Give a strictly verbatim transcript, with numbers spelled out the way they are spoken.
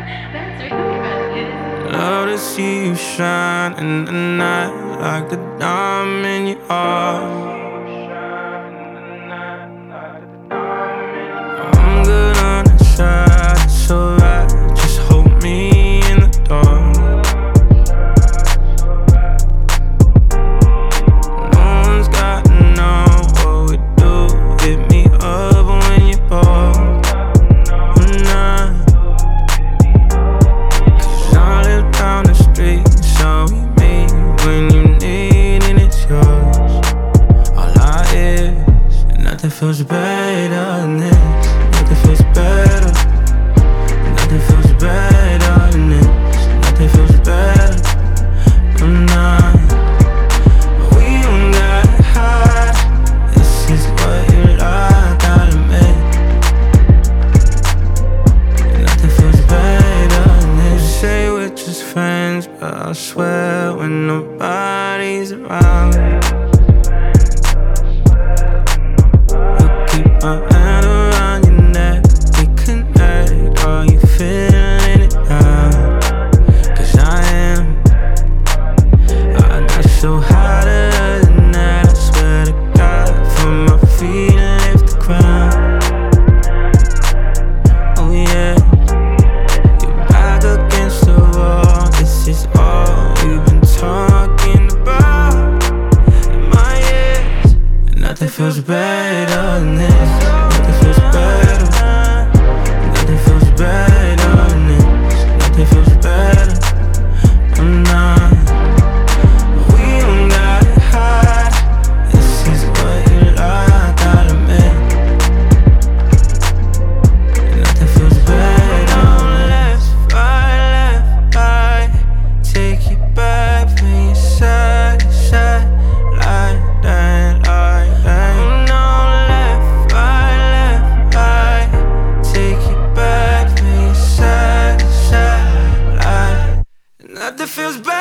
That's really funny. Love to see you shine in the night like the diamond you are. I'm good on the side, it's alright. Just hold me in the dark. No one's gotta know what we do. Hit me up when you bored. Cause I live down the street, so we meet when you need and it's yours. All I is, and nothing feels better than this. Nothing feels better. Nothing feels better than this. Nothing feels better. I'm not. We don't gotta hide. This is what you like, gotta admit. Nothing feels better than this. You say we're just friends, but I swear when nobody's around, you keep my hand around your neck. We connect, are you feeling it now? Cause I am. I got so hotter than that, I swear to God. From my feet lift the ground. Oh yeah, you're back against the wall. This is all we've been talking about in my ears. And nothing feels better than this. Nothing feels better. Nothing feels better than this. Nothing feels better. I'm not. We don't gotta hide. This is what you like, gotta admit. Nothing feels better. Left, right, left, right. Take you back from your side to side. Like that, like that. No, left, right, left, right. Take you back from your side to side. Like nothing feels better.